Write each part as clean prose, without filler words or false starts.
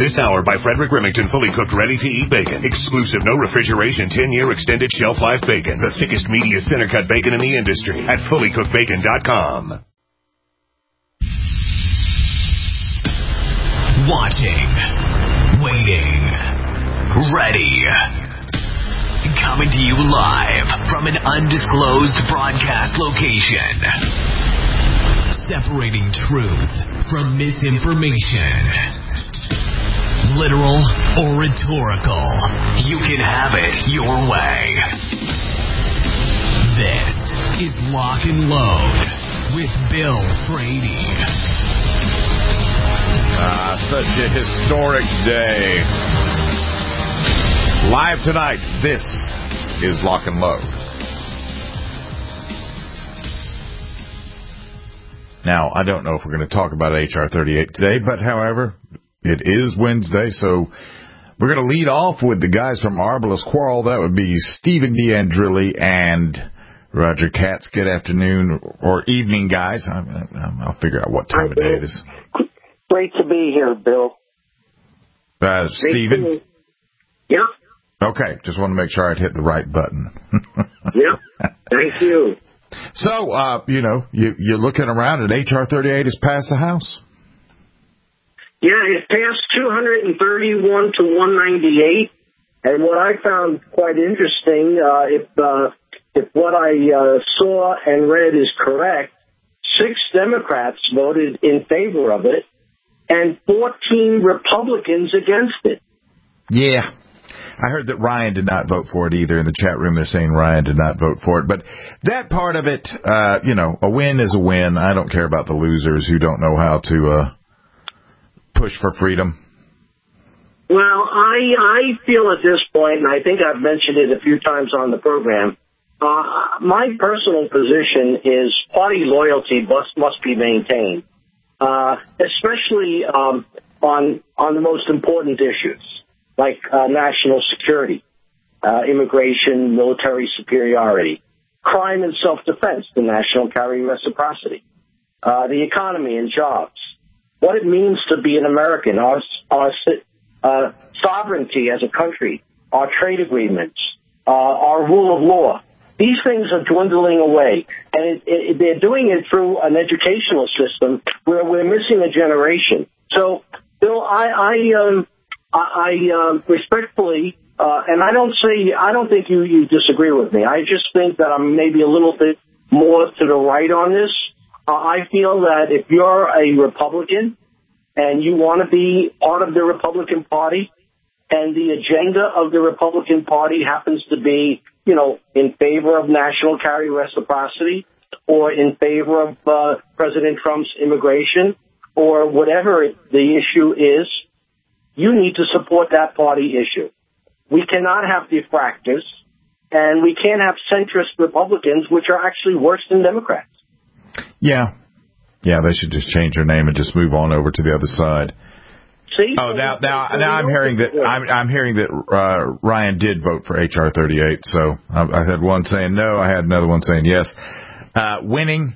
This hour by Frederick Remington, fully cooked, ready-to-eat bacon. Exclusive, no refrigeration, 10-year extended shelf life bacon. The thickest, meatiest center-cut bacon in the industry at fullycookedbacon.com. Watching, waiting, ready. Coming to you live from an undisclosed broadcast location. Separating truth from misinformation. Literal or rhetorical, you can have it your way. This is Lock and Load with Bill Frady. Such a historic day. Live tonight, this is Lock and Load. Now, I don't know if we're going to talk about H.R. 38 today, but however, it is Wednesday, so we're going to lead off with the guys from Arbalest Quarrel. That would be Stephen D'Andrilli and Roger Katz. Good afternoon or evening, guys. I'll figure out what time of day it is. Great to be here, Bill. Stephen? Yep. Okay, just want to make sure I'd hit the right button. Yep, thank you. So, you're looking around and H.R. 38 has passed the House. Yeah, it passed 231 to 198, and what I found quite interesting, if what I saw and read is correct, 6 Democrats voted in favor of it, and 14 Republicans against it. Yeah. I heard that Ryan did not vote for it either. In the chat room, they're saying Ryan did not vote for it. But that part of it, a win is a win. I don't care about the losers who don't know how to push for freedom. Well, I feel at this point, and I think I've mentioned it a few times on the program, my personal position is party loyalty must be maintained, especially on the most important issues, like national security, immigration, military superiority, crime and self-defense, the national carry reciprocity, the economy and jobs, what it means to be an American, our sovereignty as a country, our trade agreements, our rule of law. These things are dwindling away, and they're doing it through an educational system where we're missing a generation. So, Bill, I respectfully, and I don't think you disagree with me. I just think that I'm maybe a little bit more to the right on this. I feel that if you're a Republican and you want to be part of the Republican Party and the agenda of the Republican Party happens to be, in favor of national carry reciprocity or in favor of President Trump's immigration or whatever the issue is, you need to support that party issue. We cannot have diffractors, and we can't have centrist Republicans, which are actually worse than Democrats. Yeah, they should just change their name and just move on over to the other side. See? Oh, now I'm hearing that Ryan did vote for H.R. 38. So I had one saying no, I had another one saying yes. Winning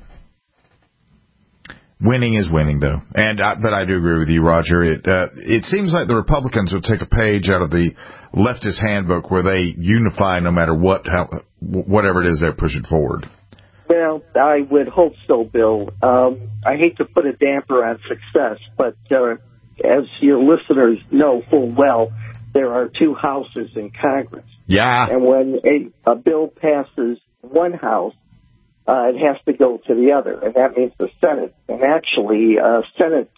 is winning, though, but I do agree with you, Roger. It seems like the Republicans will take a page out of the leftist handbook where they unify no matter whatever it is they're pushing forward. Well, I would hope so, Bill. I hate to put a damper on success, but as your listeners know full well, there are 2 houses in Congress. Yeah. And when a bill passes one house, it has to go to the other, and that means the Senate. And actually, Senate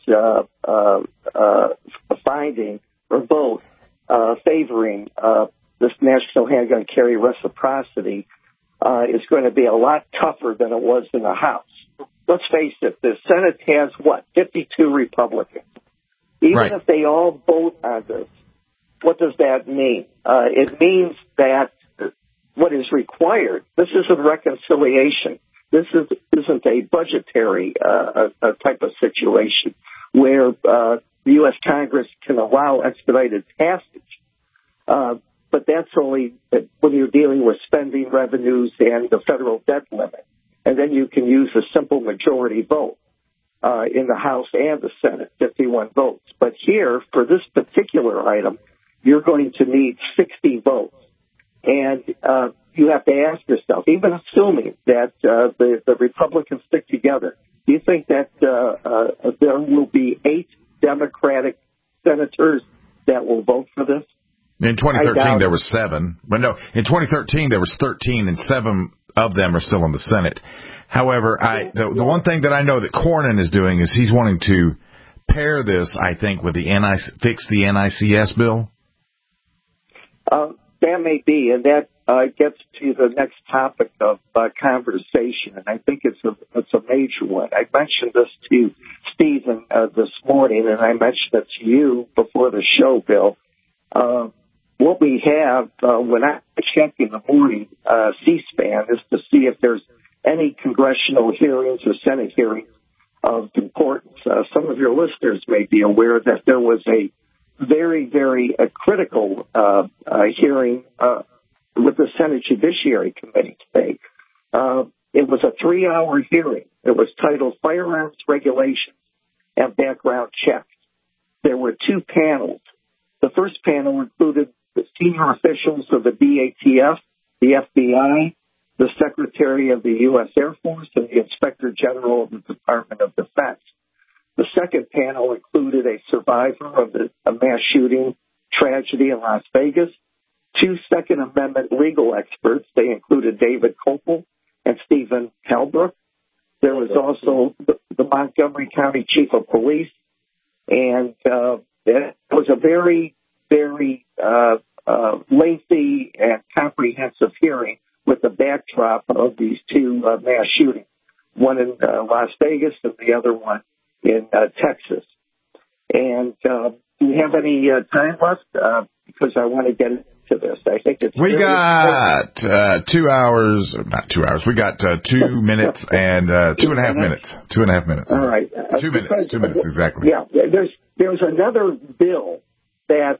finding or vote favoring this national handgun carry reciprocity is going to be a lot tougher than it was in the House. Let's face it, the Senate has, 52 Republicans. Even if they all vote on this, what does that mean? It means that what is required, this isn't reconciliation. This isn't a budgetary type of situation where the U.S. Congress can allow expedited passage. But that's only when you're dealing with spending revenues and the federal debt limit. And then you can use a simple majority vote. in the House and the Senate, 51 votes. But here, for this particular item, you're going to need 60 votes. And you have to ask yourself, even assuming that the Republicans stick together, do you think that there will be 8 Democratic senators that will vote for this? In 2013, there were 7. But no, in 2013, there was 13, and 7 of them are still in the Senate. However, the one thing that I know that Cornyn is doing is he's wanting to pair this, I think, with the fix the NICS bill. That may be, and that gets to the next topic of conversation, and I think it's a major one. I mentioned this to Stephen this morning, and I mentioned it to you before the show, Bill. What we have when I check in the morning, C-SPAN, is to see if there's any congressional hearings or Senate hearings of importance. Some of your listeners may be aware that there was a very, very critical hearing with the Senate Judiciary Committee today. It was a 3-hour hearing. It was titled Firearms Regulations and Background Checks. There were 2 panels. The first panel included the senior officials of the DATF, the FBI, the Secretary of the U.S. Air Force, and the Inspector General of the Department of Defense. The second panel included a survivor of a mass shooting tragedy in Las Vegas, 2 Second Amendment legal experts. They included David Kopel and Stephen Halbrook. There was also the Montgomery County Chief of Police, and it was a very, very lengthy and comprehensive hearing with the backdrop of these 2 mass shootings, one in Las Vegas and the other one in Texas. And do you have any time left? Because I want to get into this. I think it's we got 2 hours, not 2 hours. We got 2 minutes and 2.5 minutes. 2.5 minutes. All right, 2 minutes. 2 minutes exactly. Yeah, there's another bill that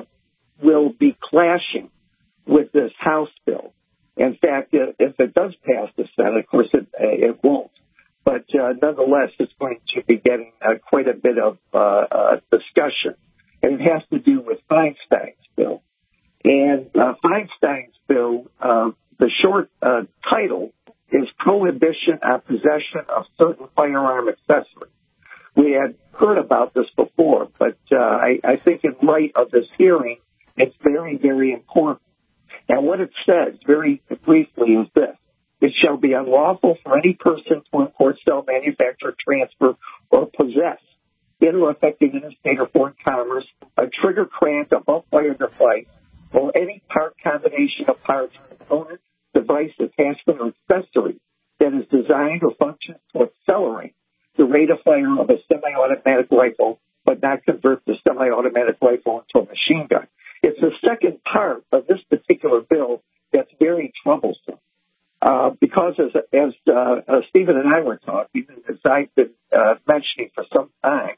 will be clashing with this House bill. In fact, if it does pass the Senate, of course it won't. But nonetheless, it's going to be getting quite a bit of discussion. And it has to do with Feinstein's bill. And Feinstein's bill, the short title is Prohibition on Possession of Certain Firearm Accessories. We had heard about this before, but I think in light of this hearing, it's very, very important. And what it says, very briefly, is this. It shall be unlawful for any person to import, sell, manufacture, transfer, or possess, in or affecting interstate or foreign commerce, a trigger crank, a butt-fire device, or any part combination of parts, component, device, attachment, or accessory that is designed or functions to accelerate the rate of fire of a semi-automatic rifle, but not convert the semi-automatic rifle into a machine gun. It's the second part of this particular bill that's very troublesome. Because as Stephen and I were talking, and as I've been mentioning for some time,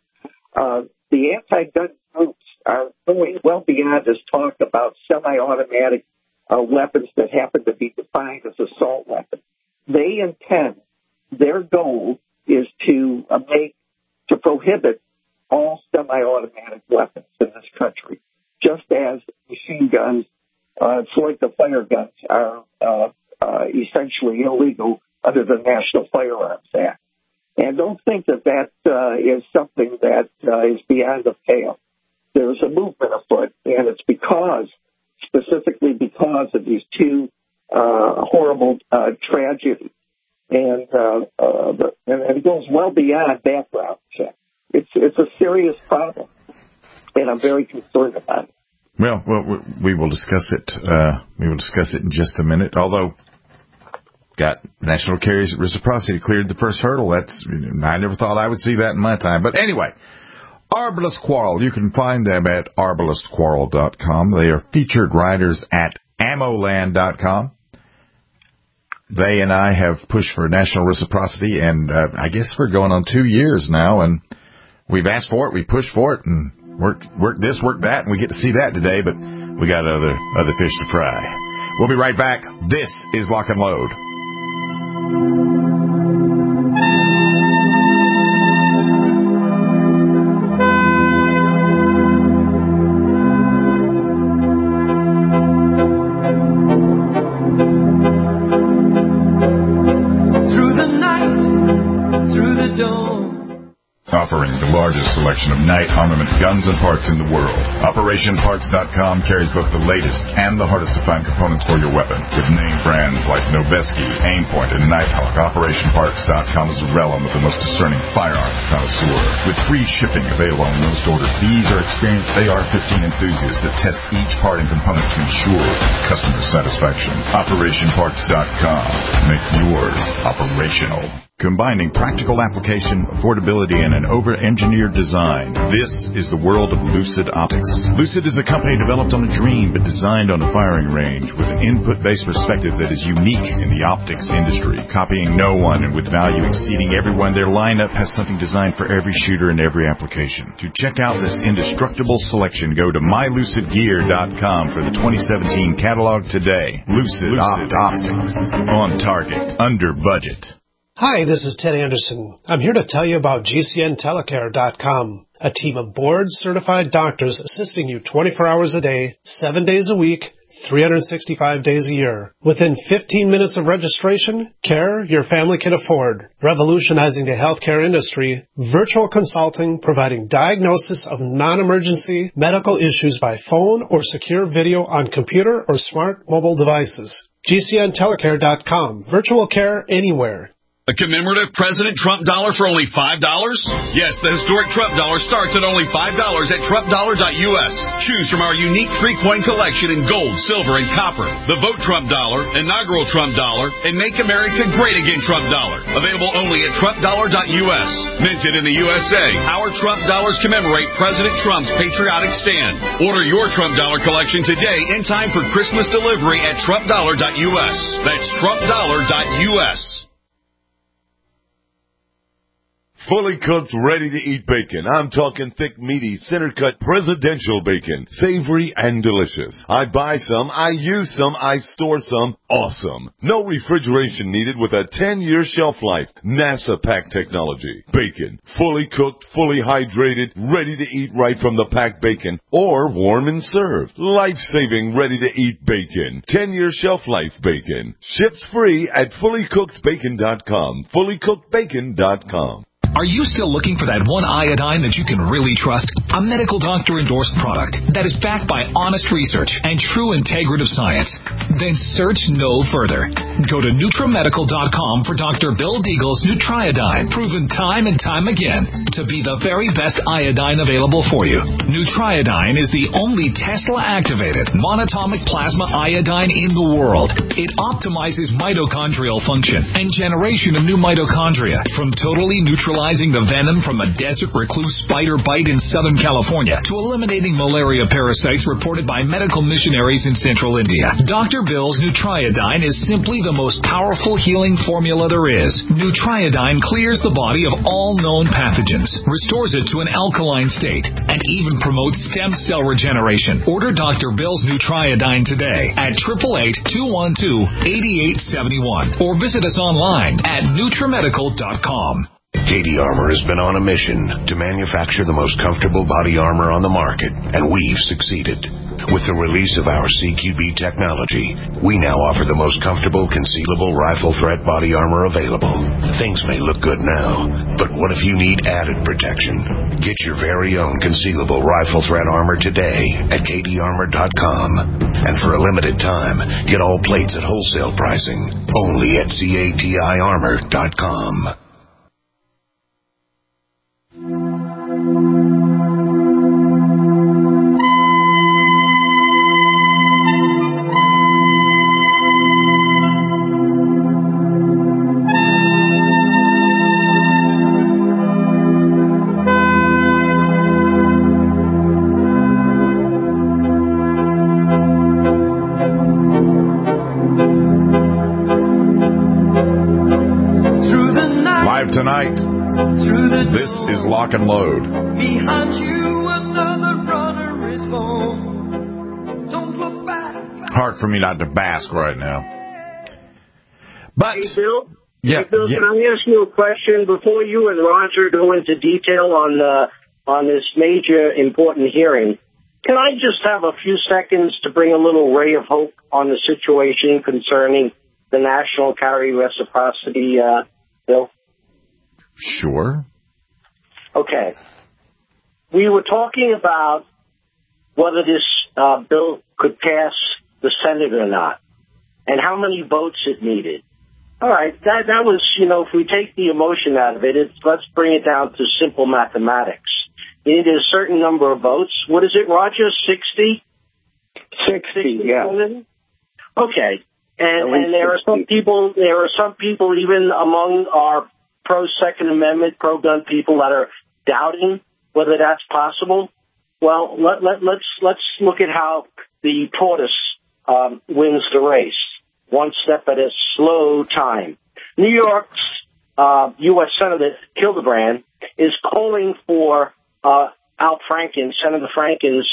the anti-gun groups are going well beyond this talk about semi-automatic weapons that happen to be defined as assault weapons. They intend, their goal is to prohibit all semi-automatic weapons in this country, just as machine guns, selective fire guns, are essentially illegal under the National Firearms Act. And don't think that is something that is beyond the pale. There's a movement afoot, and it's specifically because of these 2 horrible tragedies. And it goes well beyond background checks. It's a serious problem, and I'm very concerned about it. Well, we will discuss it. We will discuss it in just a minute. Although, got national carriers reciprocity cleared the first hurdle. I never thought I would see that in my time. But anyway, Arbalest Quarrel. You can find them at arbalestquarrel.com. They are featured writers at ammoland.com. They and I have pushed for national reciprocity, and I guess we're going on 2 years now, and we've asked for it, we pushed for it, and work this, work that, and we get to see that today, but we got other fish to fry. We'll be right back. This is Lock and Load. selection of Knight armament guns and parts in the world. OperationParts.com carries both the latest and the hardest-to-find components for your weapon. With name brands like Noveske, Aimpoint, and Nighthawk, OperationParts.com is the realm of the most discerning firearms connoisseur. With free shipping available on most orders, these are experienced AR-15 enthusiasts that test each part and component to ensure customer satisfaction. OperationParts.com. Make yours operational. Combining practical application, affordability, and an over-engineered design. This is the world of Lucid Optics. Lucid is a company developed on a dream but designed on a firing range with an input-based perspective that is unique in the optics industry. Copying no one and with value exceeding everyone, their lineup has something designed for every shooter and every application. To check out this indestructible selection, go to mylucidgear.com for the 2017 catalog today. Lucid Optics. On target. Under budget. Hi, this is Ted Anderson. I'm here to tell you about GCNtelecare.com, a team of board-certified doctors assisting you 24 hours a day, 7 days a week, 365 days a year. Within 15 minutes of registration, care your family can afford. Revolutionizing the healthcare industry, virtual consulting providing diagnosis of non-emergency medical issues by phone or secure video on computer or smart mobile devices. GCNtelecare.com. Virtual care anywhere. A commemorative President Trump dollar for only $5? Yes, the historic Trump dollar starts at only $5 at TrumpDollar.us. Choose from our unique 3-coin collection in gold, silver, and copper. The Vote Trump dollar, inaugural Trump dollar, and Make America Great Again Trump dollar. Available only at TrumpDollar.us. Minted in the USA, our Trump dollars commemorate President Trump's patriotic stand. Order your Trump dollar collection today in time for Christmas delivery at TrumpDollar.us. That's TrumpDollar.us. Fully cooked, ready-to-eat bacon. I'm talking thick, meaty, center-cut presidential bacon. Savory and delicious. I buy some, I use some, I store some. Awesome. No refrigeration needed with a 10-year shelf life. NASA pack technology. Bacon. Fully cooked, fully hydrated, ready to eat right from the packed bacon. Or warm and served. Life-saving, ready-to-eat bacon. 10-year shelf life bacon. Ships free at fullycookedbacon.com. Fullycookedbacon.com. Are you still looking for that one iodine that you can really trust? A medical doctor-endorsed product that is backed by honest research and true integrative science? Then search no further. Go to NutriMedical.com for Dr. Bill Deagle's Nutriodine, proven time and time again to be the very best iodine available for you. Nutriodine is the only Tesla-activated monatomic plasma iodine in the world. It optimizes mitochondrial function and generation of new mitochondria from totally neutralizing the venom from a desert recluse spider bite in Southern California to eliminating malaria parasites reported by medical missionaries in central India. Dr. Bill's Nutriodine is simply the most powerful healing formula there is. Nutriodine clears the body of all known pathogens, restores it to an alkaline state, and even promotes stem cell regeneration. Order Dr. Bill's Nutriodine today at 888-212-8871 or visit us online at NutriMedical.com. Cady Armor has been on a mission to manufacture the most comfortable body armor on the market, and we've succeeded. With the release of our CQB technology, we now offer the most comfortable concealable rifle threat body armor available. Things may look good now, but what if you need added protection? Get your very own concealable rifle threat armor today at CadyArmor.com. And for a limited time, get all plates at wholesale pricing only at CATIArmor.com. Tonight, this is Lock and Load. Behind you, another runner is born. Don't look back. Hard for me not to bask right now. But, hey, Bill? Yeah, hey, Bill, can I ask you a question? Before you and Roger go into detail on this major important hearing, can I just have a few seconds to bring a little ray of hope on the situation concerning the national carry reciprocity bill? Sure. Okay. we were talking about whether this bill could pass the Senate or not, and how many votes it needed. All right, that was, if we take the emotion out of it, let's bring it down to simple mathematics. You need a certain number of votes. What is it, Roger? 60? 60, yeah. Okay. And there are some people, even among our pro-Second Amendment, pro-gun people that are doubting whether that's possible. Well, let's look at how the tortoise wins the race, one step at a slow time. New York's U.S. Senator Hildebrand is calling for Al Franken, Senator Franken's,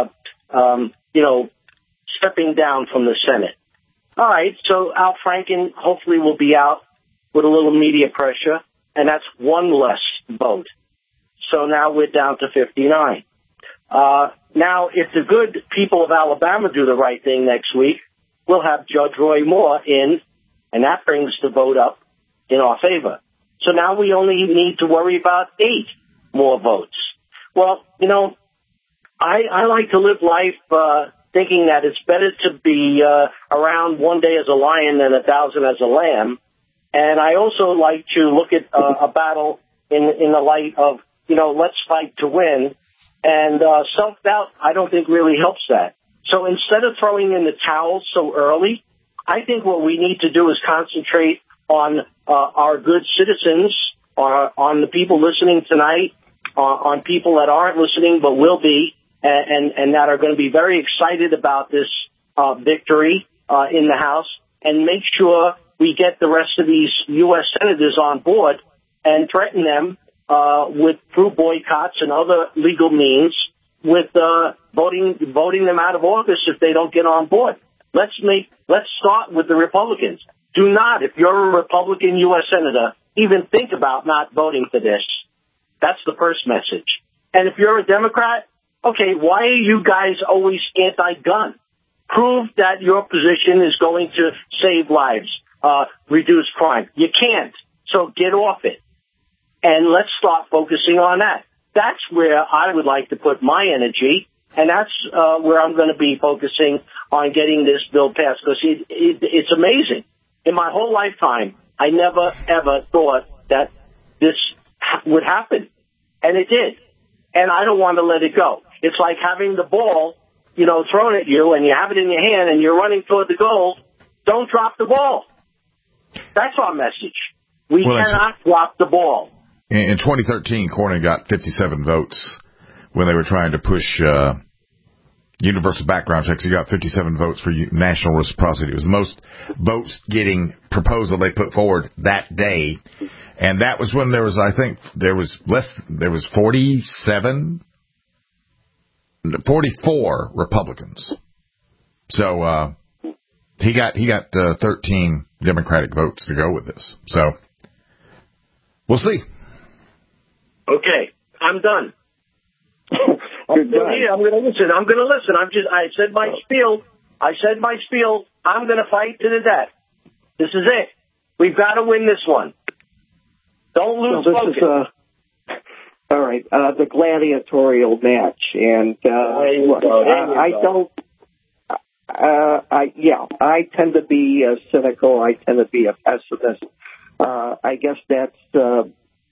stepping down from the Senate. All right, so Al Franken hopefully will be out with a little media pressure, and that's one less vote. So now we're down to 59. Now, if the good people of Alabama do the right thing next week, we'll have Judge Roy Moore in, and that brings the vote up in our favor. So now we only need to worry about 8 more votes. Well, I like to live life thinking that it's better to be around one day as a lion than 1,000 as a lamb. And I also like to look at a battle in the light of, let's fight to win. And self-doubt, I don't think really helps that. So instead of throwing in the towel so early, I think what we need to do is concentrate on our good citizens, on the people listening tonight, on people that aren't listening but will be, and that are going to be very excited about this victory in the House, and make sure we get the rest of these U.S. senators on board and threaten them through boycotts and other legal means with voting them out of office if they don't get on board. Let's start with the Republicans. Do not, if you're a Republican U.S. Senator, even think about not voting for this. That's the first message. And if you're a Democrat, okay, why are you guys always anti-gun? Prove that your position is going to save lives, reduce crime. You can't. So get off it. And let's start focusing on that. That's where I would like to put my energy, and that's where I'm going to be focusing on getting this bill passed, because it's amazing. In my whole lifetime, I never, ever thought that this would happen, and it did. And I don't want to let it go. It's like having the ball, thrown at you, and you have it in your hand, and you're running toward the goal. Don't drop the ball. That's our message. We cannot drop the ball. In 2013, Cornyn got 57 votes when they were trying to push universal background checks. He got 57 votes for national reciprocity. It was the most votes getting proposal they put forward that day. And that was when there was 44 Republicans. So he got 13 Democratic votes to go with this. So we'll see. Okay, I'm done. I'm going to listen. I said my spiel. I'm going to fight to the death. This is it. We've got to win this one. Don't lose focus. All right, the gladiatorial match, and I tend to be cynical. I tend to be a pessimist. I guess that's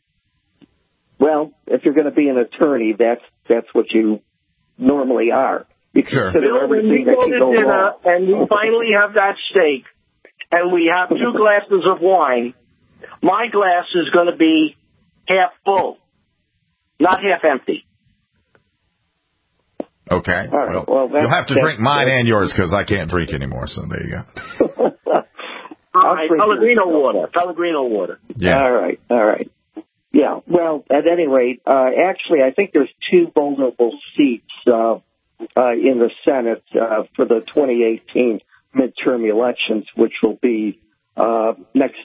if you're going to be an attorney, that's what you normally are. You consider everything that can go wrong. And we finally have that steak, and we have 2 glasses of wine. My glass is going to be half full, not half empty. Okay. Right. Well, you'll have to drink mine and yours, because I can't drink anymore. So there you go. All right, Pellegrino water. Yeah. All right. Yeah, well, at any rate, actually, I think there's 2 vulnerable seats in the Senate for the 2018 midterm elections, which will be next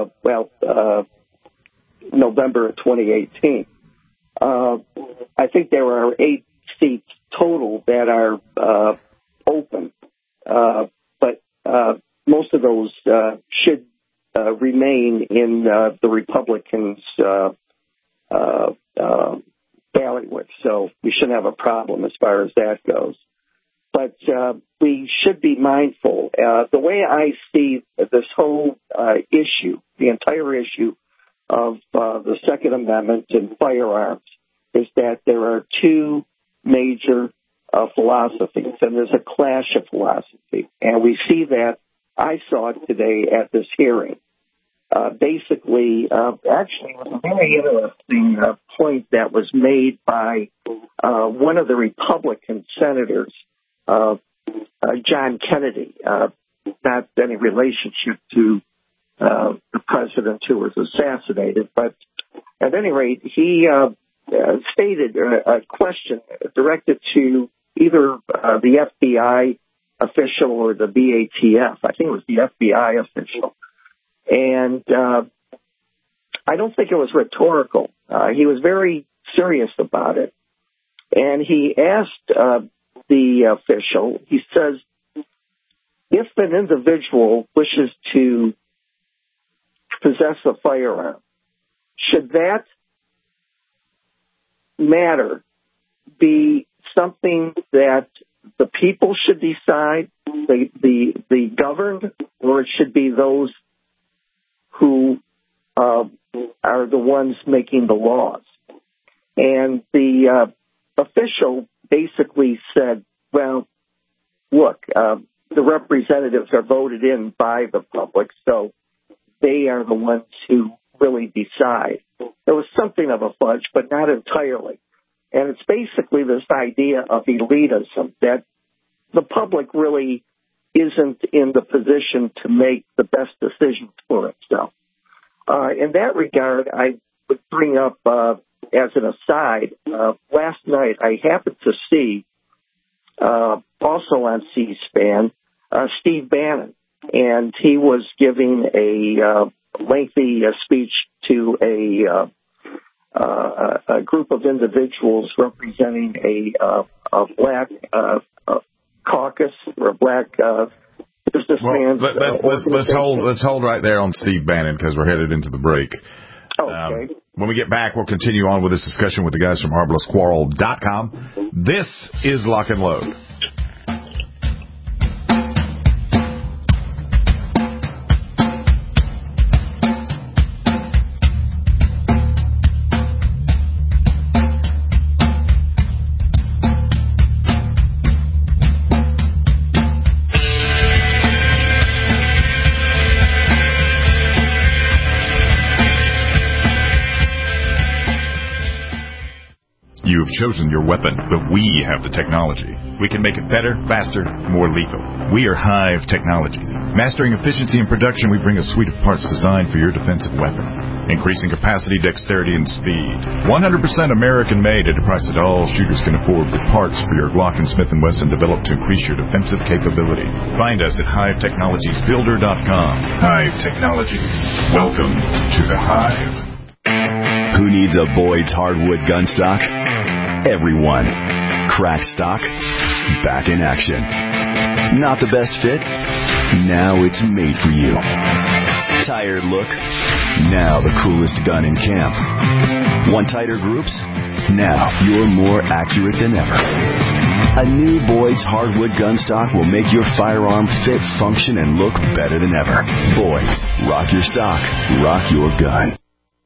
November of 2018. I think there are 8 seats total that are open, but most of those should remain in the Republicans' bailiwick, so we shouldn't have a problem as far as that goes. But we should be mindful. The way I see this whole issue, the entire issue of the Second Amendment and firearms, is that there are two major philosophies, and there's a clash of philosophy. And we see that. I saw it today at this hearing. Basically, actually, it was a very interesting point that was made by one of the Republican senators, John Kennedy, not any relationship to the president who was assassinated, but at any rate, he stated a question directed to either the FBI official or the BATF. I think it was the FBI official. And I don't think it was rhetorical. He was very serious about it. And he asked the official, he says, if an individual wishes to possess a firearm, should that matter be something that the people should decide, the governed, or it should be those who are the ones making the laws? And the official basically said, well, look, the representatives are voted in by the public, so they are the ones who really decide. There was something of a fudge, but not entirely. And it's basically this idea of elitism, that the public really isn't in the position to make the best decisions for itself. In that regard, I would bring up, as an aside, last night I happened to see, also on C-SPAN, Steve Bannon, and he was giving a lengthy speech to a group of individuals representing a black caucus or a black businessman. Let's hold right there on Steve Bannon because we're headed into the break. Okay. When we get back, we'll continue on with this discussion with the guys from ArbalestQuarrel.com. This is Lock and Load. You've chosen your weapon, but we have the technology. We can make it better, faster, more lethal. We are Hive Technologies. Mastering efficiency and production, we bring a suite of parts designed for your defensive weapon. Increasing capacity, dexterity, and speed. 100% American-made at a price that all shooters can afford, with parts for your Glock and Smith & Wesson developed to increase your defensive capability. Find us at HiveTechnologiesBuilder.com. Hive Technologies. Welcome to the Hive. Who needs a Boyd's hardwood gun stock? Everyone. Crack stock, back in action. Not the best fit? Now it's made for you. Tired look? Now the coolest gun in camp. Want tighter groups? Now you're more accurate than ever. A new Boyd's hardwood gun stock will make your firearm fit, function, and look better than ever. Boyd's. Rock your stock. Rock your gun.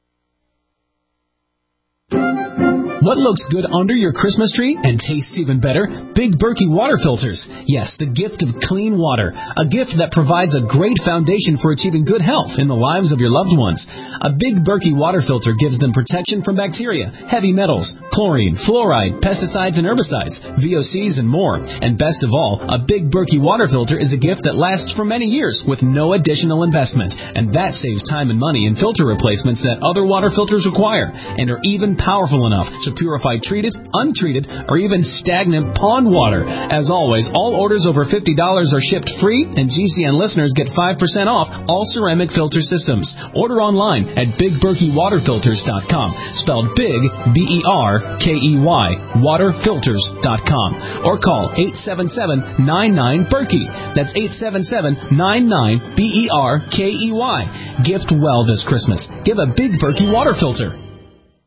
What looks good under your Christmas tree and tastes even better? Big Berkey water filters. Yes, the gift of clean water. A gift that provides a great foundation for achieving good health in the lives of your loved ones. A Big Berkey water filter gives them protection from bacteria, heavy metals, chlorine, fluoride, pesticides and herbicides, VOCs and more. And best of all, a Big Berkey water filter is a gift that lasts for many years with no additional investment. And that saves time and money in filter replacements that other water filters require and are even powerful enough to purify treated, untreated, or even stagnant pond water. As always, all orders over $50 are shipped free, and GCN listeners get 5% off all ceramic filter systems. Order online at BigBerkeyWaterFilters.com, spelled Big, B-E-R-K-E-Y, waterfilters.com, or call 877-99-BERKEY. That's 877-99-BERKEY. Gift well this Christmas. Give a Big Berkey water filter.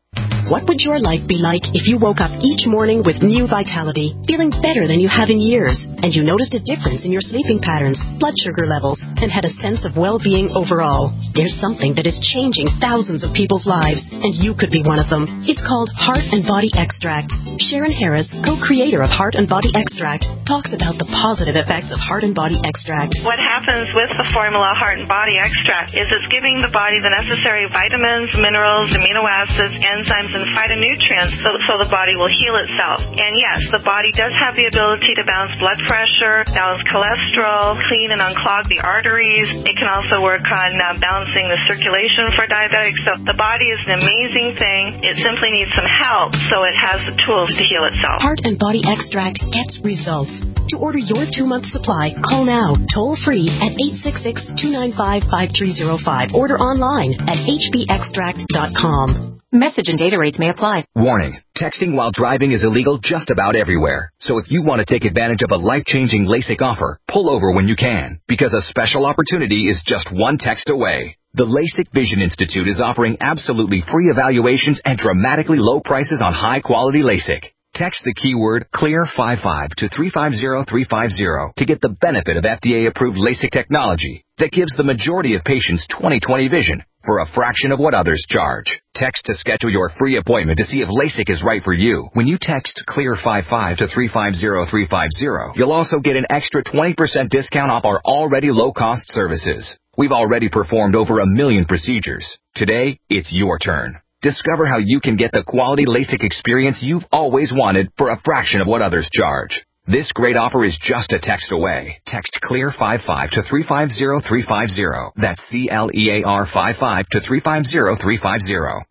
What would your life be like if you woke up each morning with new vitality, feeling better than you have in years, and you noticed a difference in your sleeping patterns, blood sugar levels, and had a sense of well-being overall? There's something that is changing thousands of people's lives, and you could be one of them. It's called Heart and Body Extract. Sharon Harris, co-creator of Heart and Body Extract, talks about the positive effects of Heart and Body Extract. What happens with the formula Heart and Body Extract is it's giving the body the necessary vitamins, minerals, amino acids, enzymes, and phytonutrients so the body will heal itself. And yes, the body does have the ability to balance blood pressure, balance cholesterol, clean and unclog the arteries. It can also work on balancing the circulation for diabetics. So the body is an amazing thing. It simply needs some help so it has the tools to heal itself. Heart and Body Extract gets results. To order your 2-month supply, call now, toll free at 866-295-5305. Order online at hbextract.com. Message and data rates may apply. Warning, texting while driving is illegal just about everywhere. So if you want to take advantage of a life-changing LASIK offer, pull over when you can, because a special opportunity is just one text away. The LASIK Vision Institute is offering absolutely free evaluations and dramatically low prices on high-quality LASIK. Text the keyword CLEAR55 to 350350 to get the benefit of FDA-approved LASIK technology that gives the majority of patients 20/20 vision for a fraction of what others charge. Text to schedule your free appointment to see if LASIK is right for you. When you text CLEAR55 to 350350, you'll also get an extra 20% discount off our already low-cost services. We've already performed over 1 million procedures. Today, it's your turn. Discover how you can get the quality LASIK experience you've always wanted for a fraction of what others charge. This great offer is just a text away. Text CLEAR55 to 350350. That's CLEAR55 to 350350.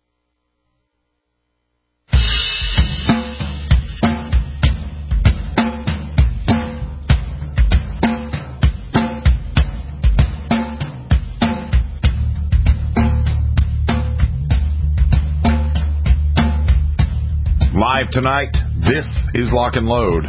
Live tonight, this is Lock and Load.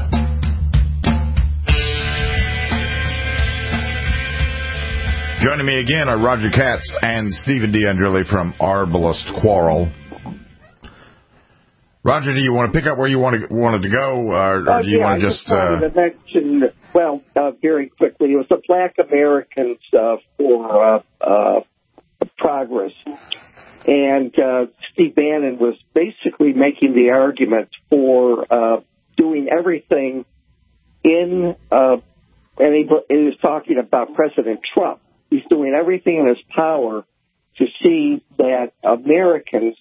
Joining me again are Roger Katz and Stephen D'Andrilli from Arbalest Quarrel. Roger, do you want to pick up where you wanted to go, or do you want to just... I just wanted to mention, very quickly, it was the Black Americans for Progress. And Steve Bannon was basically making the argument for doing everything and he was talking about President Trump. He's doing everything in his power to see that Americans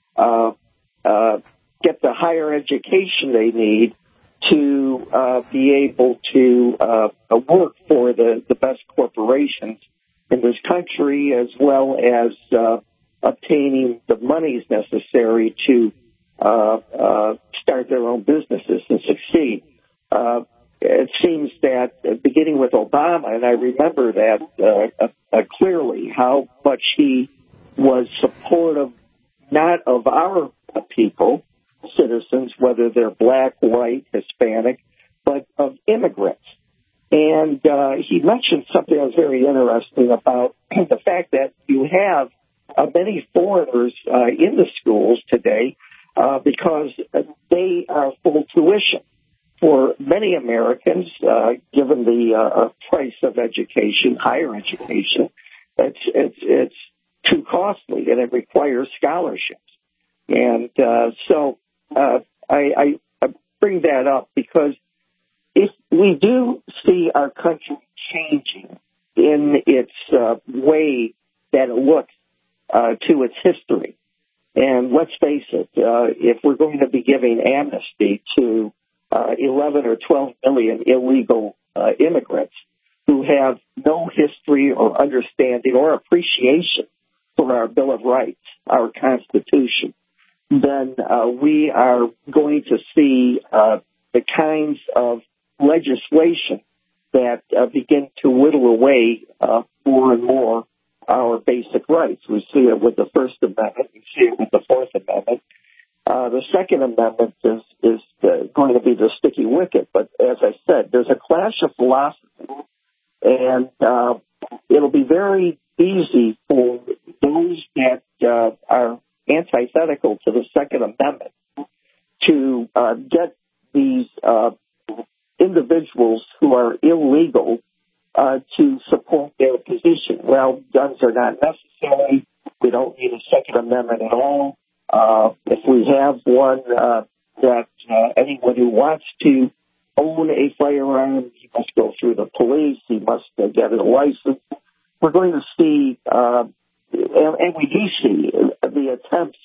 get the higher education they need to be able to work for the best corporations in this country, as well as obtaining the monies necessary to start their own businesses and succeed. It seems that beginning with Obama, and I remember that clearly, how much he was supportive not of our people, citizens, whether they're black, white, Hispanic, but of immigrants. And he mentioned something that was very interesting about the fact that you have many foreigners in the schools today because they are full tuition. For many Americans, given the price of education, higher education, it's too costly and it requires scholarships. And so I bring that up because if we do see our country changing in its way that it looks to its history, and let's face it, if we're going to be giving amnesty to 11 or 12 million illegal immigrants who have no history or understanding or appreciation for our Bill of Rights, our Constitution, then we are going to see the kinds of legislation that begin to whittle away more and more our basic rights. We see it with the First Amendment. We see it with the Fourth Amendment. The Second Amendment is going to be the sticky wicket. But as I said, there's a clash of philosophy, and it'll be very easy for those that are antithetical to the Second Amendment to get these individuals who are illegal to support their position. Well, guns are not necessary. We don't need a Second Amendment at all. If we have one, that anyone who wants to own a firearm, he must go through the police. He must get a license. We're going to see, and we do see the attempts,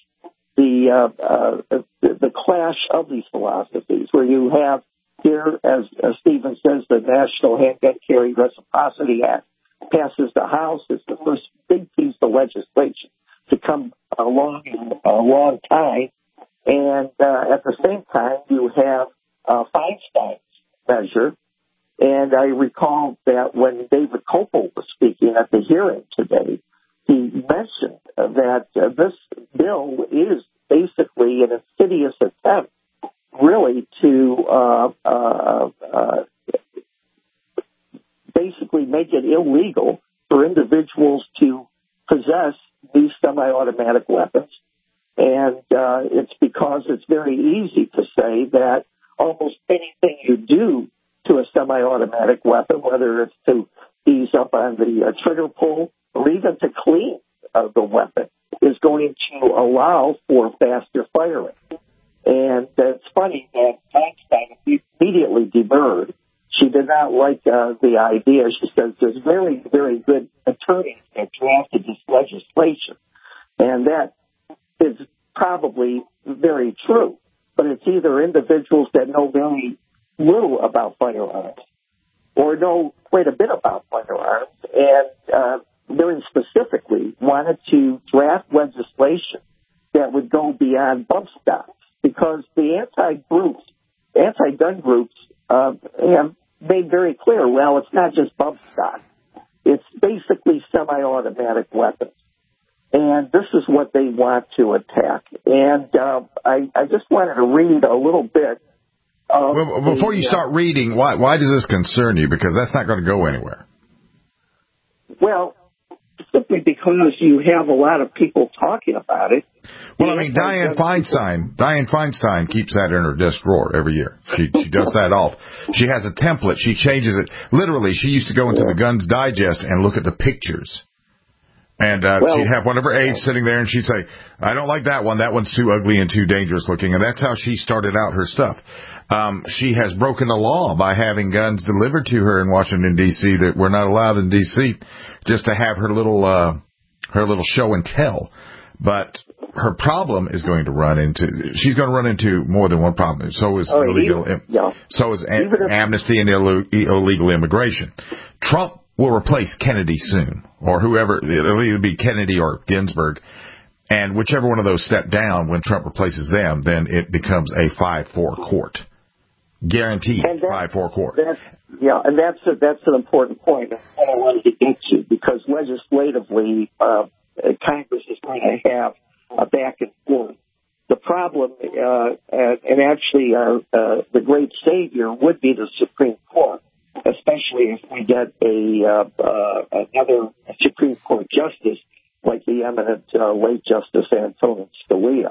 the clash of these philosophies, where you have here, as Stephen says, the National Handgun Carry Reciprocity Act passes the House. It's the first big piece of legislation to come along in a long time. And at the same time, you have Feinstein's measure. And I recall that when David Kopel was speaking at the hearing today, he mentioned that this bill is basically an insidious attempt really to basically make it illegal for individuals to possess these semi-automatic weapons. And it's because it's very easy to say that almost anything you do to a semi-automatic weapon, whether it's to ease up on the trigger pull or even to clean the weapon, is going to allow for faster firing. And it's funny that Feinstein immediately demurred. She did not like the idea. She says there's very, very good attorneys that drafted this legislation. And that is probably very true. But it's either individuals that know very little about firearms or know quite a bit about firearms and very specifically wanted to draft legislation that would go beyond bump stocks, because the anti-gun groups have made very clear, well, it's not just bump stock. It's basically semi-automatic weapons. And this is what they want to attack. And I just wanted to read a little bit. Well, before you start reading, why does this concern you? Because that's not going to go anywhere. Well, simply because you have a lot of people talking about it. Well, I mean, Dianne Feinstein keeps that in her desk drawer every year. She does that off. She has a template. She changes it. Literally, she used to go into the Guns Digest and look at the pictures. And she'd have one of her aides sitting there, and she'd say, I don't like that one. That one's too ugly and too dangerous looking. And that's how she started out her stuff. She has broken the law by having guns delivered to her in Washington, D.C. that were not allowed in D.C. just to have her little show and tell. But her problem is going to she's going to run into more than one problem. So is amnesty and illegal immigration. Trump will replace Kennedy soon, or whoever. It'll either be Kennedy or Ginsburg. And whichever one of those step down, when Trump replaces them, then it becomes a 5-4 court. Guaranteed 5-4 court. And that's an important point. That's what I wanted to get to, because legislatively, Congress is going to have a back and forth. The problem, and actually the great savior would be the Supreme Court, especially if we get another Supreme Court justice like the eminent late Justice Antonin Scalia.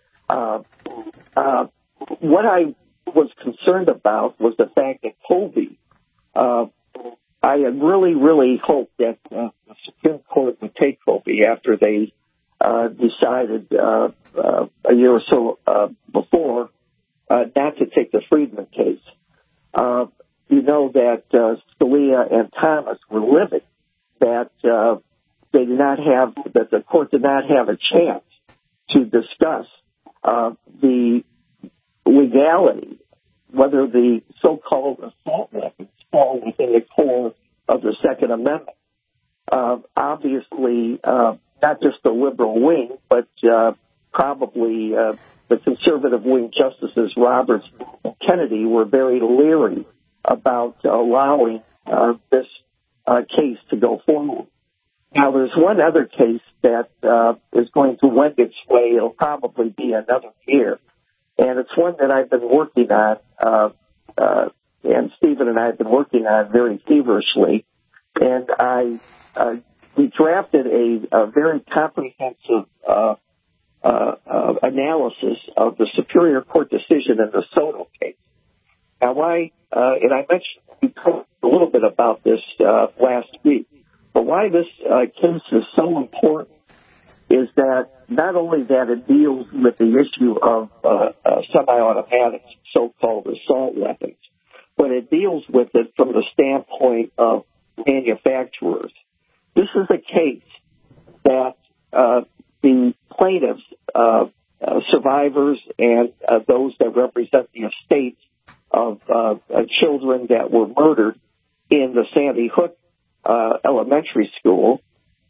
What I was concerned about was the fact that Colby, I had really, really hoped that the Supreme Court would take Colby after they decided a year or so before not to take the Friedman case. You know that Scalia and Thomas were livid that they did not have, that the court did not have a chance to discuss the legality, whether the so-called assault weapons fall within the core of the Second Amendment. Obviously, not just the liberal wing, but probably the conservative wing justices Roberts and Kennedy were very leery about allowing this case to go forward. Now, there's one other case that is going to wend its way. It'll probably be another year. And it's one that I've been working on, and Stephen and I have been working on very feverishly. And we drafted a very comprehensive analysis of the Superior Court decision in the Soto case. Now, why, and I mentioned a little bit about this last week, but why this case is so important is that not only that it deals with the issue of semi-automatics, so-called assault weapons, but it deals with it from the standpoint of manufacturers. This is a case that the plaintiffs, survivors, and those that represent the estates of children that were murdered in the Sandy Hook Elementary School,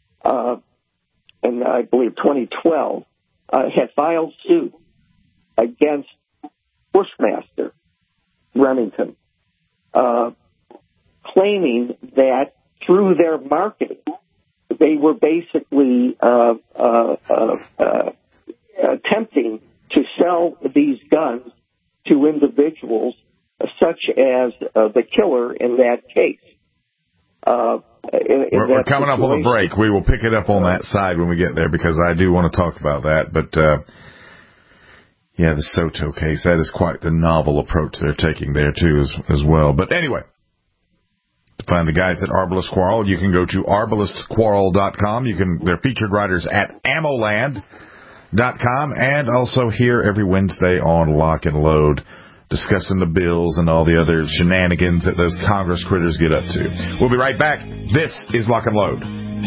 in I believe 2012, had filed suit against Bushmaster Remington, claiming that through their marketing, they were basically attempting to sell these guns to individuals such as the killer in that case. We're coming up on the break. We will pick it up on that side when we get there, because I do want to talk about that. But, yeah, the Soto case, that is quite the novel approach they're taking there, too, as well. But anyway, to find the guys at Arbalest Quarrel, you can go to arbalestquarrel.com. They're featured writers at ammoland.com, and also here every Wednesday on Lock and Load, discussing the bills and all the other shenanigans that those Congress critters get up to. We'll be right back. This is Lock and Load.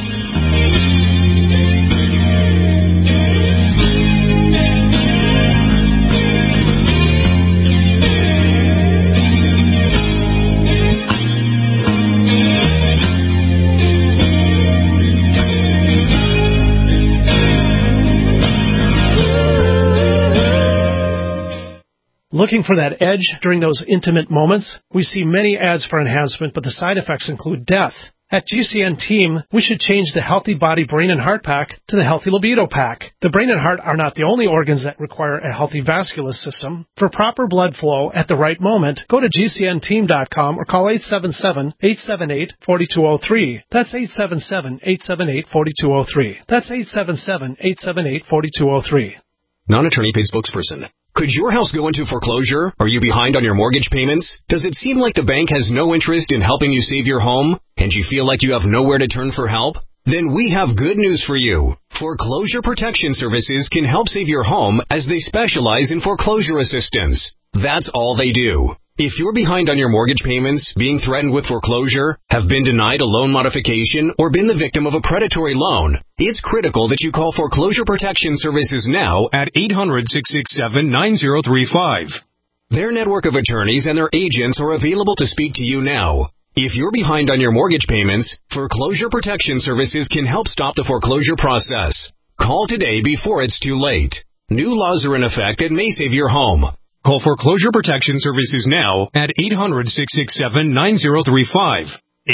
Looking for that edge during those intimate moments? We see many ads for enhancement, but the side effects include death. At GCN Team, we should change the Healthy Body, Brain, and Heart Pack to the Healthy Libido Pack. The brain and heart are not the only organs that require a healthy vascular system. For proper blood flow at the right moment, go to GCNteam.com or call 877-878-4203. That's 877-878-4203. That's 877-878-4203. Non-attorney paid spokesperson. Could your house go into foreclosure? Are you behind on your mortgage payments? Does it seem like the bank has no interest in helping you save your home, and you feel like you have nowhere to turn for help? Then we have good news for you. Foreclosure Protection Services can help save your home, as they specialize in foreclosure assistance. That's all they do. If you're behind on your mortgage payments, being threatened with foreclosure, have been denied a loan modification, or been the victim of a predatory loan, it's critical that you call Foreclosure Protection Services now at 800-667-9035. Their network of attorneys and their agents are available to speak to you now. If you're behind on your mortgage payments, Foreclosure Protection Services can help stop the foreclosure process. Call today before it's too late. New laws are in effect that may save your home. Call Foreclosure Protection Services now at 800-667-9035.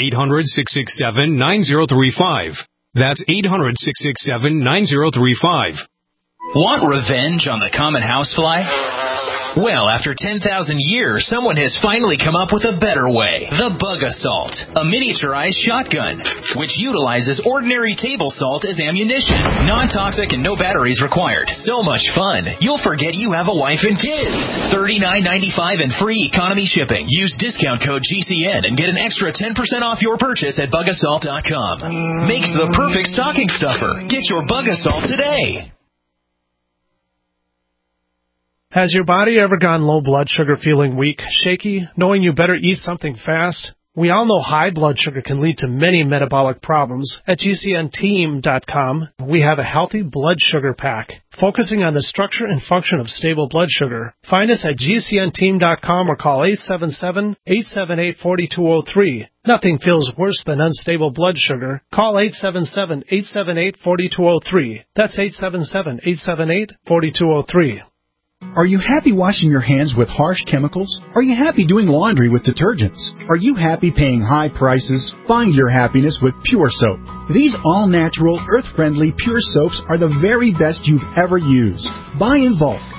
800-667-9035. That's 800-667-9035. Want revenge on the common housefly? Well, after 10,000 years, someone has finally come up with a better way. The Bug Assault, a miniaturized shotgun, which utilizes ordinary table salt as ammunition. Non-toxic and no batteries required. So much fun, you'll forget you have a wife and kids. $39.95 and free economy shipping. Use discount code GCN and get an extra 10% off your purchase at bugassault.com. Makes the perfect stocking stuffer. Get your Bug Assault today. Has your body ever gone low blood sugar, feeling weak, shaky, knowing you better eat something fast? We all know high blood sugar can lead to many metabolic problems. At GCNteam.com, we have a Healthy Blood Sugar Pack, focusing on the structure and function of stable blood sugar. Find us at GCNteam.com or call 877-878-4203. Nothing feels worse than unstable blood sugar. Call 877-878-4203. That's 877-878-4203. Are you happy washing your hands with harsh chemicals? Are you happy doing laundry with detergents? Are you happy paying high prices? Find your happiness with Pure Soap. These all-natural, earth-friendly Pure Soaps are the very best you've ever used. Buy in bulk.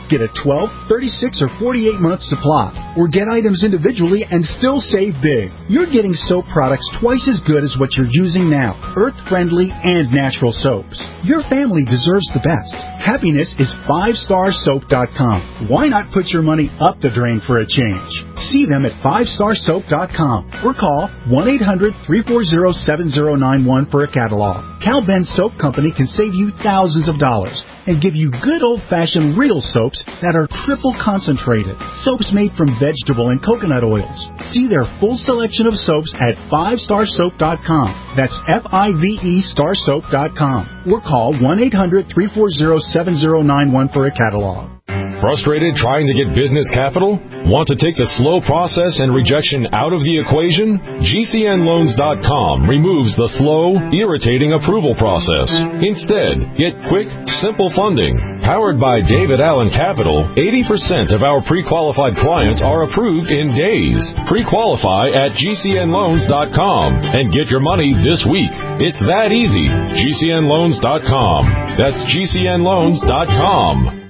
Get a 12, 36, or 48-month supply, or get items individually and still save big. You're getting soap products twice as good as what you're using now, earth-friendly and natural soaps. Your family deserves the best. Happiness is 5starsoap.com. Why not put your money up the drain for a change? See them at 5starsoap.com or call 1-800-340-7091 for a catalog. Cal Ben Soap Company can save you thousands of dollars and give you good old-fashioned real soaps that are triple concentrated. Soaps made from vegetable and coconut oils. See their full selection of soaps at 5starsoap.com. That's F-I-V-E starsoap.com. Or call 1-800-340-7091 for a catalog. Frustrated trying to get business capital? Want to take the slow process and rejection out of the equation? GCNLoans.com removes the slow, irritating approval process. Instead, get quick, simple funding. Powered by David Allen Capital, 80% of our pre-qualified clients are approved in days. Pre-qualify at GCNLoans.com and get your money this week. It's that easy. GCNLoans.com. That's GCNLoans.com.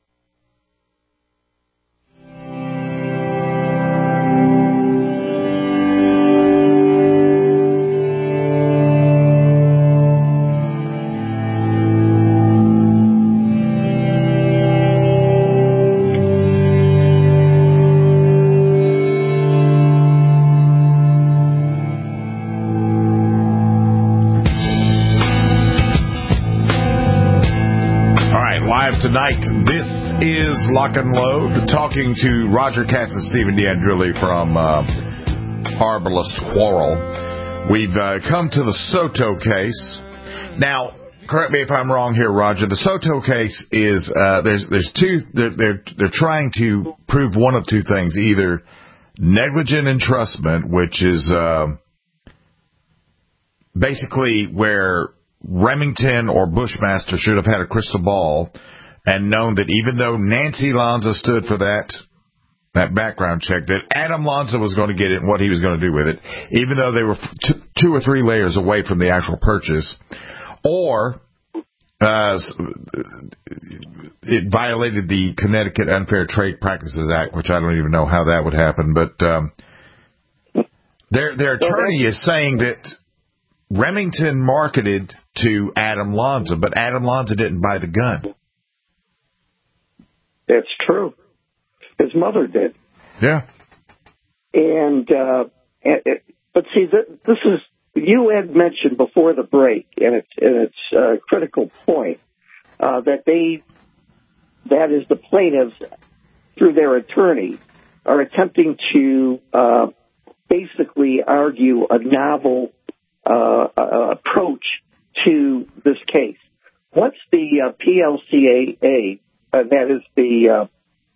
Tonight, this is Lock and Load, talking to Roger Katz and Stephen D'Andrilli from Arbalest Quarrel. We've come to the Soto case. Now, correct me if I'm wrong here, Roger. The Soto case is there's two. They're trying to prove one of two things: either negligent entrustment, which is basically where Remington or Bushmaster should have had a crystal ball and known that even though Nancy Lanza stood for that background check, that Adam Lanza was going to get it and what he was going to do with it, even though they were 2 or 3 layers away from the actual purchase, or it violated the Connecticut Unfair Trade Practices Act, which I don't even know how that would happen. But their attorney is saying that Remington marketed to Adam Lanza, but Adam Lanza didn't buy the gun. That's true. His mother did. Yeah. But see, this is, you had mentioned before the break, and it's a critical point, that is the plaintiffs, through their attorney, are attempting to basically argue a novel approach to this case. Once the PLCAA, that is the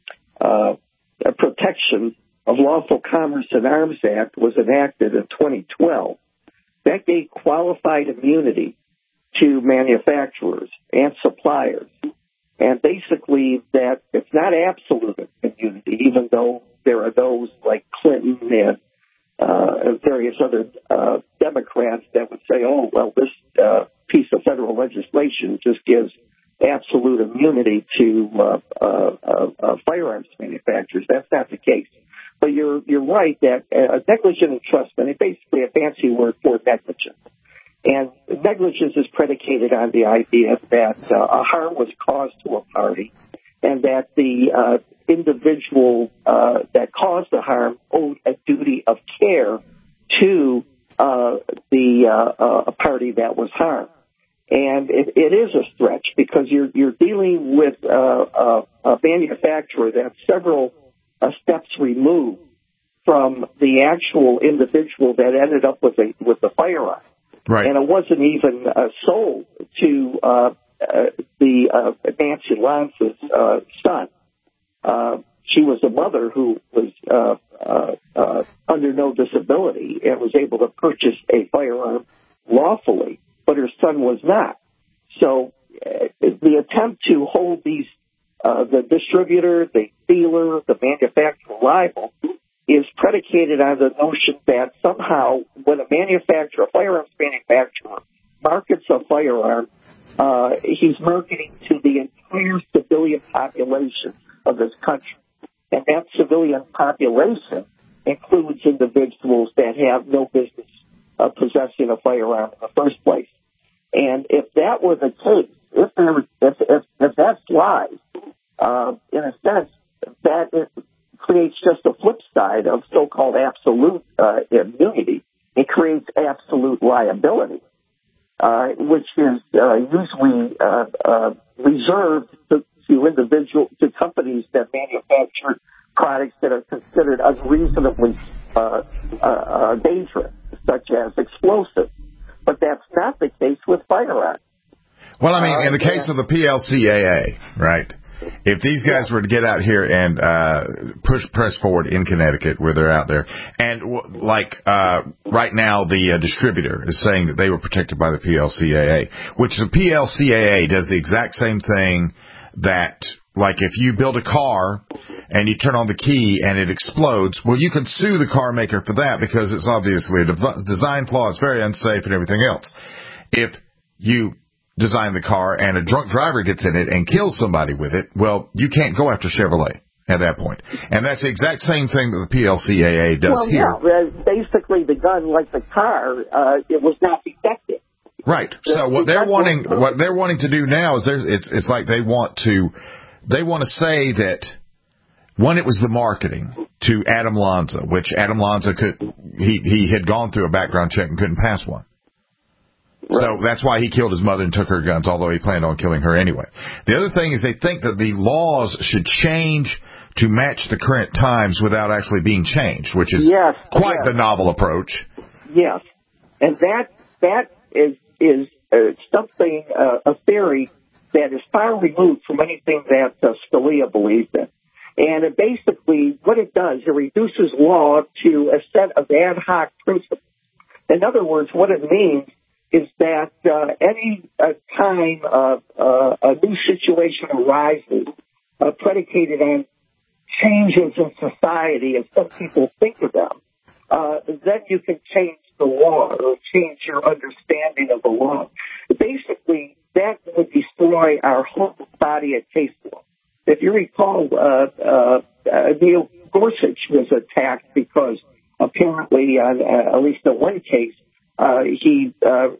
Protection of Lawful Commerce in Arms Act, was enacted in 2012, that gave qualified immunity to manufacturers and suppliers. And basically that it's not absolute immunity, even though there are those like Clinton and various other Democrats that would say, oh, well, this piece of federal legislation just gives absolute immunity to firearms manufacturers. That's not the case. But you're right that negligent entrustment is basically a fancy word for negligence. And negligence is predicated on the idea that a harm was caused to a party and that the individual that caused the harm owed a duty of care to the party that was harmed. And it is a stretch because you're dealing with a manufacturer that's several steps removed from the actual individual that ended up with the firearm. Right. And it wasn't even sold to the Nancy Lanza's son. She was a mother who was under no disability and was able to purchase a firearm lawfully, but her son was not. So the attempt to hold these the distributor, the dealer, the manufacturer liable is predicated on the notion that somehow when a firearms manufacturer markets a firearm, he's marketing to the entire civilian population of this country. And that civilian population includes individuals that have no business possessing a firearm in the first place. And if that were the case, if that's lies, in a sense, that it creates just a flip side of so-called absolute immunity. It creates absolute liability, which is usually reserved to companies that manufacture products that are considered unreasonably dangerous, such as explosives. But that's not the case with firearms. Well, I mean, in the case of the PLCAA, right? If these guys were to get out here and press forward in Connecticut, where they're out there, and right now the distributor is saying that they were protected by the PLCAA, which the PLCAA does the exact same thing that, like, if you build a car and you turn on the key and it explodes, well, you can sue the car maker for that because it's obviously a design flaw, it's very unsafe and everything else. If you design the car and a drunk driver gets in it and kills somebody with it, well, you can't go after Chevrolet at that point. And that's the exact same thing that the PLCAA does here. Yeah, basically the gun, like the car, it was not defective. Right. So what they're wanting to do now is it's like they want to say that one, it was the marketing to Adam Lanza, which Adam Lanza he had gone through a background check and couldn't pass one. Right. So that's why he killed his mother and took her guns, although he planned on killing her anyway. The other thing is they think that the laws should change to match the current times without actually being changed, which is quite the novel approach. Yes, and that is something, a theory that is far removed from anything that Scalia believes in. And it basically, what it does, it reduces law to a set of ad hoc principles. In other words, what it means is that any time a new situation arises predicated on changes in society, as some people think of them, then you can change the law or change your understanding of the law. Basically, that would destroy our whole body of case law. If you recall, Neil Gorsuch was attacked because apparently, at least in one case, he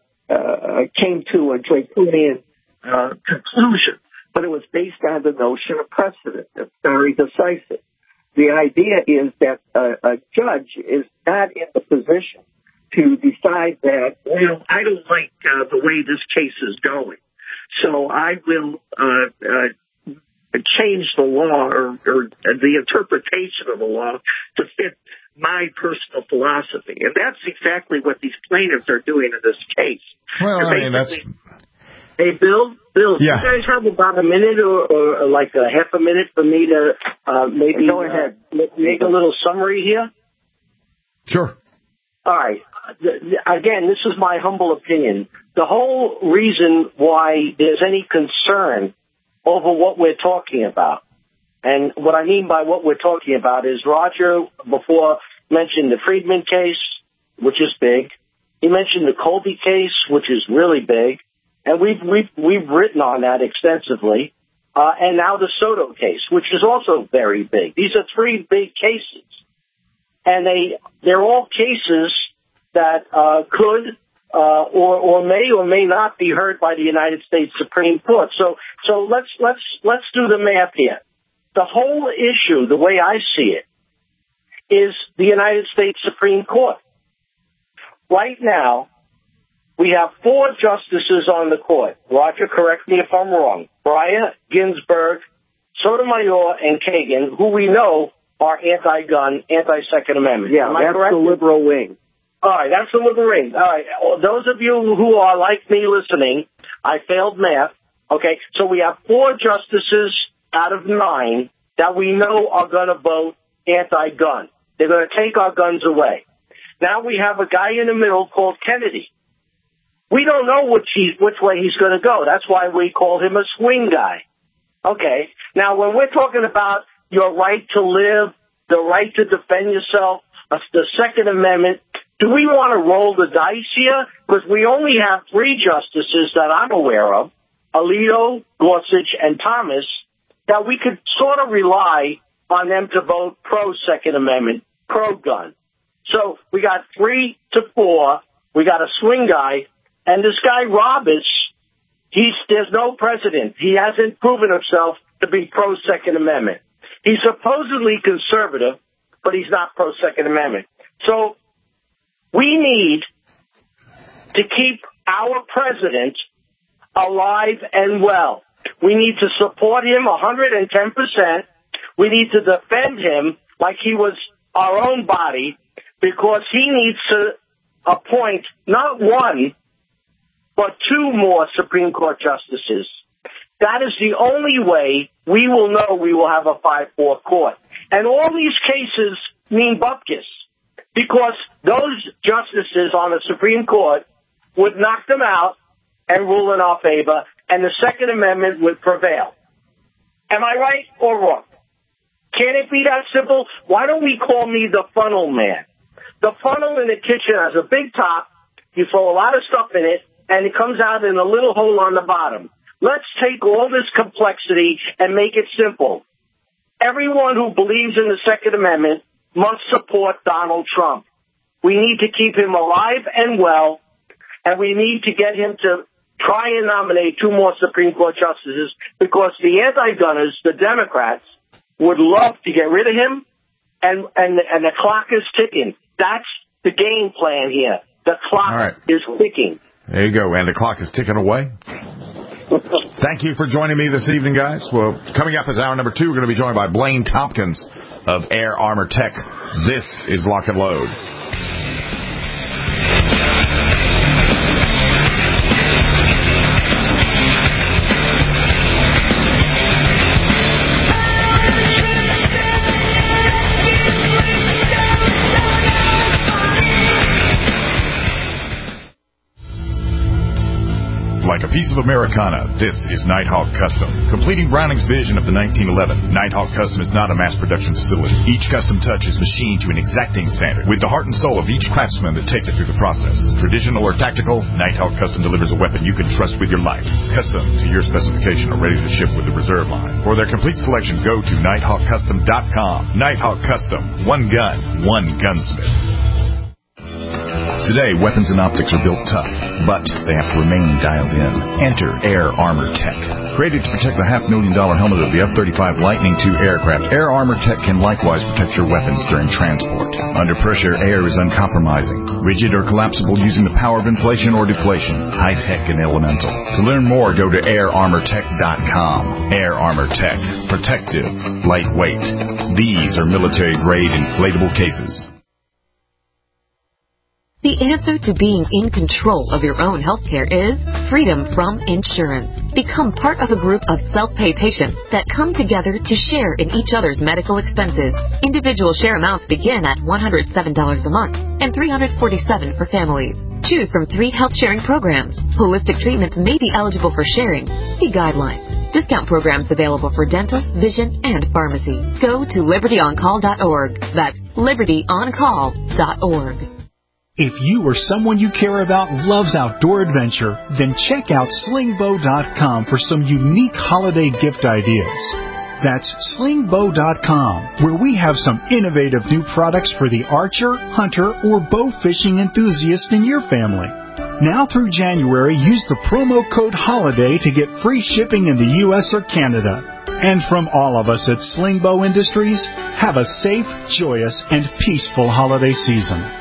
came to a draconian conclusion, but it was based on the notion of precedent. It's very decisive. The idea is that a judge is not in the position to decide that, well, I don't like the way this case is going, so I will change the law or the interpretation of the law to fit my personal philosophy. And that's exactly what these plaintiffs are doing in this case. Well, I mean, that's... Hey, Bill, yeah. You guys have about a minute or like a half a minute for me to maybe go ahead. Make a little summary here? Sure. All right. Again, this is my humble opinion. The whole reason why there's any concern over what we're talking about, and what I mean by what we're talking about is Roger before mentioned the Friedman case, which is big. He mentioned the Colby case, which is really big. And we've written on that extensively. And now the Soto case, which is also very big. These are three big cases. And they're all cases that could or may not be heard by the United States Supreme Court. So let's do the math here. The whole issue, the way I see it, is the United States Supreme Court. Right now, we have four justices on the court. Roger, correct me if I'm wrong. Breyer, Ginsburg, Sotomayor, and Kagan, who we know are anti-gun, anti-Second Amendment. Yeah, that's the liberal wing. All right, that's the liberal wing. All right, those of you who are like me listening, I failed math. Okay, so we have four justices out of 9 that we know are going to vote anti-gun. They're going to take our guns away. Now we have a guy in the middle called Kennedy. We don't know which way he's going to go. That's why we call him a swing guy. Okay. Now, when we're talking about your right to live, the right to defend yourself, the Second Amendment, do we want to roll the dice here? Because we only have 3 justices that I'm aware of Alito, Gorsuch, and Thomas, that we could sort of rely on them to vote pro-Second Amendment, pro-gun. So we got 3-4. We got a swing guy. And this guy, Roberts, there's no precedent. He hasn't proven himself to be pro-Second Amendment. He's supposedly conservative, but he's not pro-Second Amendment. So we need to keep our president alive and well. We need to support him 110%. We need to defend him like he was our own body, because he needs to appoint not one, but 2 more Supreme Court justices. That is the only way we will know we will have a 5-4 court. And all these cases mean bupkis, because those justices on the Supreme Court would knock them out and rule in our favor, and the Second Amendment would prevail. Am I right or wrong? Can it be that simple? Why don't we call me the funnel man? The funnel in the kitchen has a big top. You throw a lot of stuff in it, and it comes out in a little hole on the bottom. Let's take all this complexity and make it simple. Everyone who believes in the Second Amendment must support Donald Trump. We need to keep him alive and well, and we need to get him to try and nominate 2 more Supreme Court justices, because the anti-gunners, the Democrats, would love to get rid of him, and the clock is ticking. That's the game plan here. The clock is ticking. There you go, and the clock is ticking away. Thank you for joining me this evening, guys. Well, coming up is hour number 2. We're going to be joined by Blaine Tompkins of Air Armor Tech. This is Lock and Load. Like a piece of Americana, this is Nighthawk Custom. Completing Browning's vision of the 1911, Nighthawk Custom is not a mass production facility. Each custom touch is machined to an exacting standard, with the heart and soul of each craftsman that takes it through the process. Traditional or tactical, Nighthawk Custom delivers a weapon you can trust with your life. Custom to your specification or ready to ship with the reserve line. For their complete selection, go to NighthawkCustom.com. Nighthawk Custom. One gun, one gunsmith. Today, weapons and optics are built tough, but they have to remain dialed in. Enter Air Armor Tech. Created to protect the $500,000 helmet of the F-35 Lightning II aircraft, Air Armor Tech can likewise protect your weapons during transport. Under pressure, air is uncompromising, rigid or collapsible using the power of inflation or deflation, high-tech and elemental. To learn more, go to airarmortech.com. Air Armor Tech. Protective. Lightweight. These are military-grade inflatable cases. The answer to being in control of your own healthcare is freedom from insurance. Become part of a group of self-pay patients that come together to share in each other's medical expenses. Individual share amounts begin at $107 a month and $347 for families. Choose from 3 health-sharing programs. Holistic treatments may be eligible for sharing. See guidelines. Discount programs available for dental, vision, and pharmacy. Go to libertyoncall.org. That's libertyoncall.org. If you or someone you care about loves outdoor adventure, then check out slingbow.com for some unique holiday gift ideas. That's slingbow.com, where we have some innovative new products for the archer, hunter, or bow fishing enthusiast in your family. Now through January, use the promo code HOLIDAY to get free shipping in the U.S. or Canada. And from all of us at Slingbow Industries, have a safe, joyous, and peaceful holiday season.